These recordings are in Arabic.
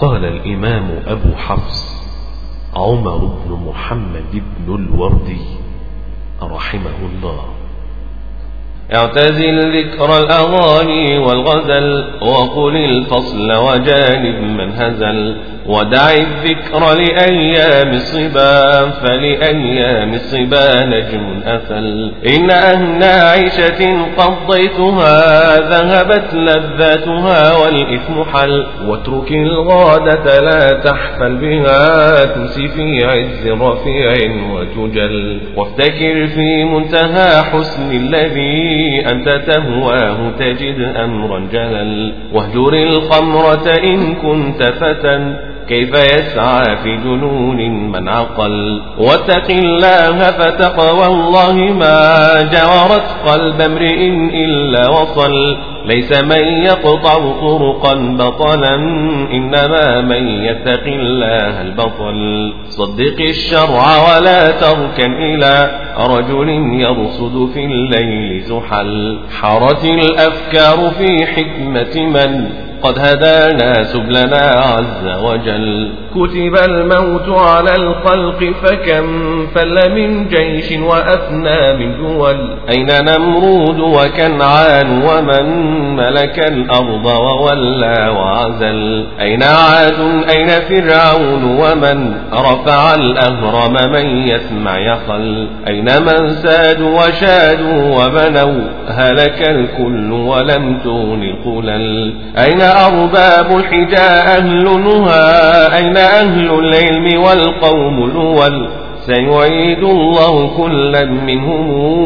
قال الإمام أبو حفص عمر بن محمد بن الوردي رحمه الله: اعتزل ذكر الأغاني والغزل وقل الفصل وجانب من هزل، ودع الذكر لأيام الصبا فلأيام الصبا نجم أثل. إن أهنى عيشة قضيتها ذهبت لذاتها والإثم حل، واترك الغادة لا تحفل بها تمسي في عز رفيع وتجل، وافتكر في منتهى حسن الذي أنت تهواه تجد أمرا جلل، واهجر الخمرة إن كنت فتى كيف يسعى في جنون من عقل، واتق الله فتقوى الله ما جاورت قلب امرئ إلا وصل. ليس من يقطع طرقا بطلا إنما من يتق الله البطل. صدق الشرع ولا تركن إلى رجل يرصد في الليل زحل، حارت الأفكار في حكمة من قد هدانا سبلنا عز وجل. كتب الموت على الخلق فكم فل من جيش وأفنى من دول، أين نمرود وكنعان ومن ملك الأرض وولى وعزل، أين عاد أين فرعون ومن رفع الأهرم من يسمع يخل، أين من سادوا وشادوا وبنوا هلك الكل ولم تغن القلل، أين أرباب الحجاء أهل نهى أين أهل العلم والقوم الأول، سيعيد الله كلا منهم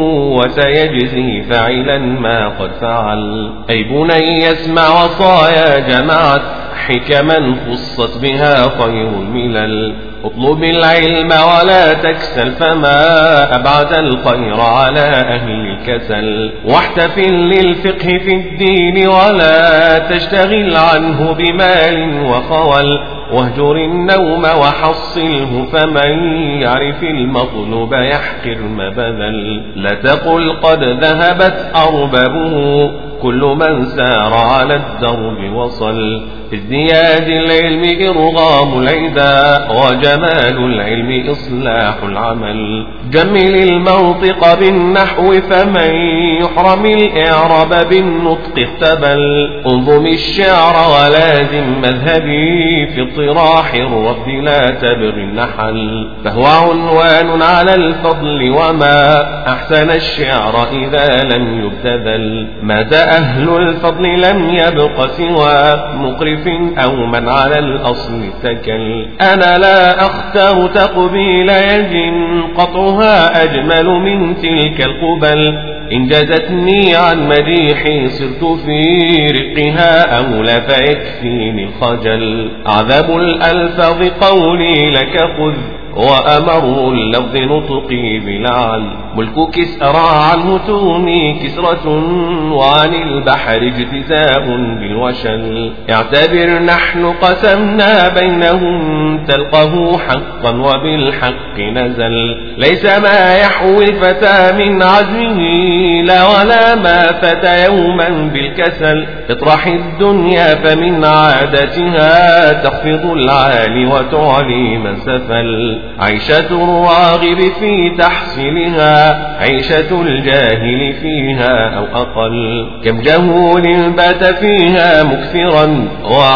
وسيجزي فعلا ما قد فعل. أي بني اسمع وصايا جمعت حكما خصت بها خير الملل، اطلب العلم ولا تكسل فما أبعد الخير على أهل الكسل، واحتفل للفقه في الدين ولا تشتغل عنه بمال وخول، واهجر النوم وحصله فمن يعرف المطلوب يحقر ما بذل، لا تقل قد ذهبت أربابه كل من سار على الدرب وصل، في ازدياد العلم إرغام العدا وجمال العلم إصلاح العمل، جمل المنطق بالنحو فمن يحرم الإعراب بالنطق اختبل، انظم الشعر ولازم مذهبي في اطراح الرد لا تبغ النحل، فهو عنوان على الفضل وما أحسن الشعر إذا لم يبتذل، مات أهل الفضل لم يبق سوى مقرف أو من على الأصل اتكل، أنا لا أختار تقبيل يد قطعها أجمل من تلك القبل، إن جزتني عن مديحي صرت في رقها أولى فيكفيني الخجل، أعذب الألفاظ قولي لك خذ وأمر اللفظ نطقي بلعل، ملك كسرى عنه تغني كسرة وعن البحر اجتزاء بالوشل، اعتبر نحن قسمنا بينهم تلقه حقا وبالحق نزل، ليس ما يحوي الفتى من عزمه لا ولا ما فتى يوما بالكسل، اطرح الدنيا فمن عادتها تخفض العالي وتعلي من سفل، عيشة الراغب في تحصيلها عيشة الجاهل فيها أو أقل، كم جهول بات فيها مكثرا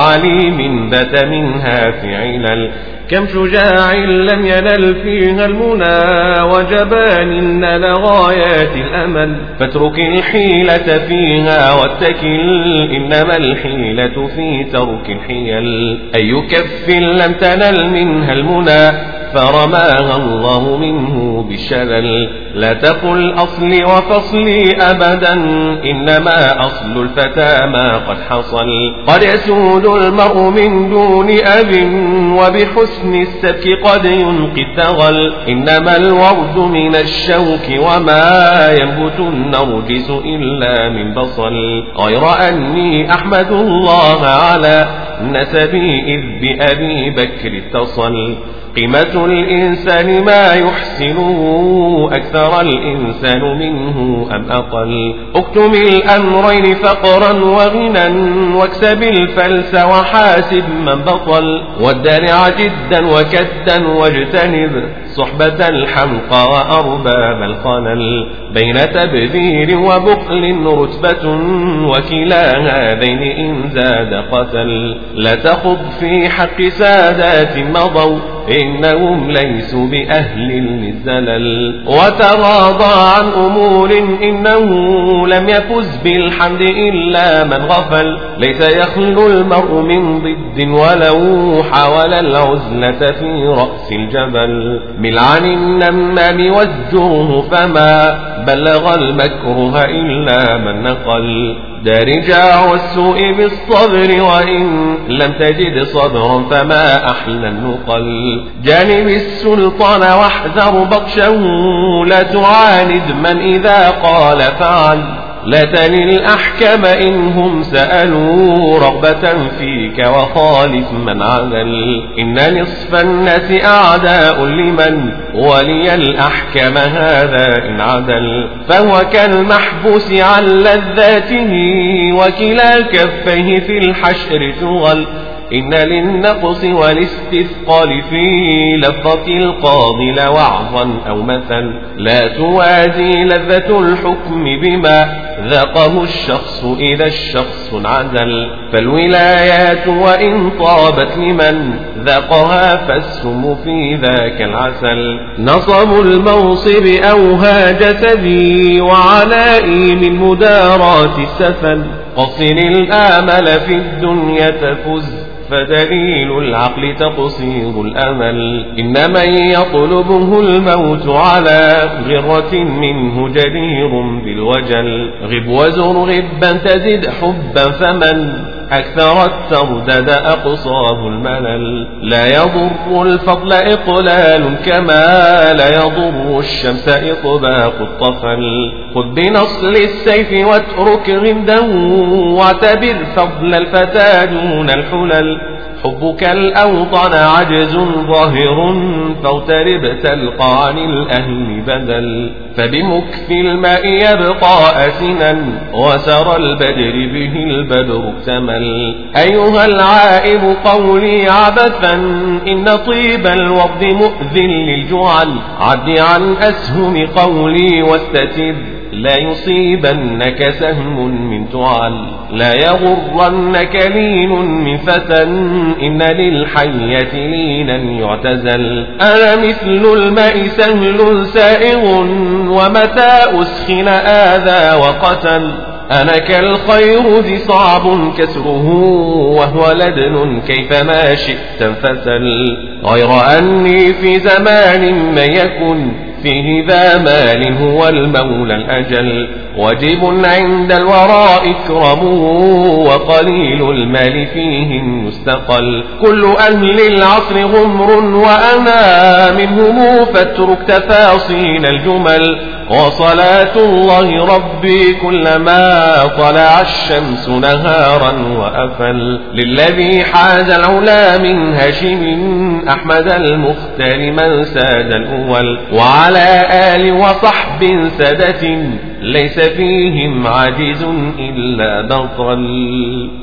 وعليم بات منها في علل، كم شجاع لم ينل فيها المنى وجبان نال غايات الأمل، فاترك الحيلة فيها واتكل إنما الحيلة في ترك الحيل، أي كف لم تنل منها المنى فرماها الله منه بالشلل، لا تقل أصلي وفصلي أبدا إنما أصل الفتى ما قد حصل، قد يسود المرء من دون أب وبحسن السبك قد ينقي التغل، إنما الورد من الشوك وما ينبت النرجس إلا من بصل، غير أني أحمد الله على نسبي إذ بأبي بكر اتصل، قيمة الإنسان ما يحسن أكثر الإنسان منه أم أقل. اكتم الأمرين فقرا وغنى واكسب الفلس وحاسب من بطل. والدرع جدا وكدا واجتنب صحبة الحمقى وأرباب الخلل. بين تبذير وبخل رتبة وكلا هذين إن زاد قتل. لا تخض في حق سادات مضوا إنهم ليسوا بأهل للزلل. وتراضى عن أمور إنه لم يفز بالحمد إلا من غفل. ليس يخلو المرء من ضد ولو حاول العزلة في رأس الجبل. مل عن النمام وازجره فما بلغ المكروه إلا من نقل. دارجا والسوء بالصبر وإن لم تجد صبرا فما أحلى النقل. جانب السلطان واحذر بطشه لا تعاند من إذا قال فعل. لا تل الأحكم إنهم سألوا رغبة فيك وخالف من عدل. إن نصف الناس أعداء لمن ولي الأحكم هذا إن عدل. فهو كالمحبوس عن لذاته وكلا كفيه في الحشر تغل. إن للنقص والاستثقال في لفظة القاضي لوعظا أو مثل. لا توازي لذة الحكم بما ذاقه الشخص إذا الشخص انعزل. فالولايات وإن طابت لمن ذاقها فالسم في ذاك العسل. نصب الموصب أوهى جسدي وعنائي من مدارات السفل. قصر الآمل في الدنيا تفز فدليل العقل تقصير الأمل. إن من يطلبه الموت على غرة منه جدير بالوجل. غب وزر غبا تزد حبا فمن أكثر التردد أقصاه الملل. لا يضر الفضل إقلال كما لا يضر الشمس إطباق الطفل. خذ بنصل السيف واترك غمده واعتبر فضل الفتى دون الحلل. حبك الأوطن عجز ظاهر فاغترب تلقى عن الأهل بدل. فبمكث الماء يبقى أسنا وسر البدر به البدر اكتمل. أيها العائب قولي عبثا إن طيب الوضد مؤذ للجعل. عد عن أسهم قولي واستتب لا يصيبنك سهم من تعل. لا يغرنك لين من فتى إن للحية لينا يعتزل. أنا مثل الماء سهل سائغ ومتى أسخن آذى وقتل. أنا كالخير ذي صعب كسره وهو لدن كيفما شئت انفسل. غير أني في زمان ما يكن فيه ذا مال هو المولى الأجل. واجب عند الوراء إكرمه وقليل المال فيهم يستقل. كل أهل العصر غمر وأنا منهم فاترك تفاصيل الجمل. وصلاة الله ربي كلما طلع الشمس نهارا وأفل. للذي حاز العلا من هاشم أحمد المختار من ساد الأول. وعلى آل وصحب سادة ليس فيهم عاجز إلا بطل.